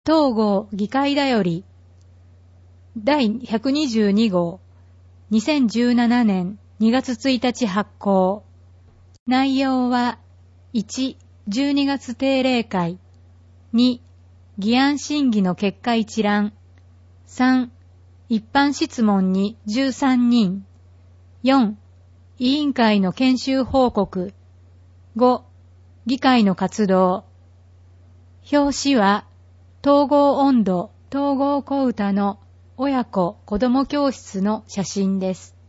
東郷議会だより第122号2017年2月1日発行。内容は1、12月定例会、2、議案審議の結果一覧、3、一般質問に13人、4、委員会の研修報告、5、議会の活動。表紙は、東郷音頭、東郷小唄の親子子ども教室の写真です。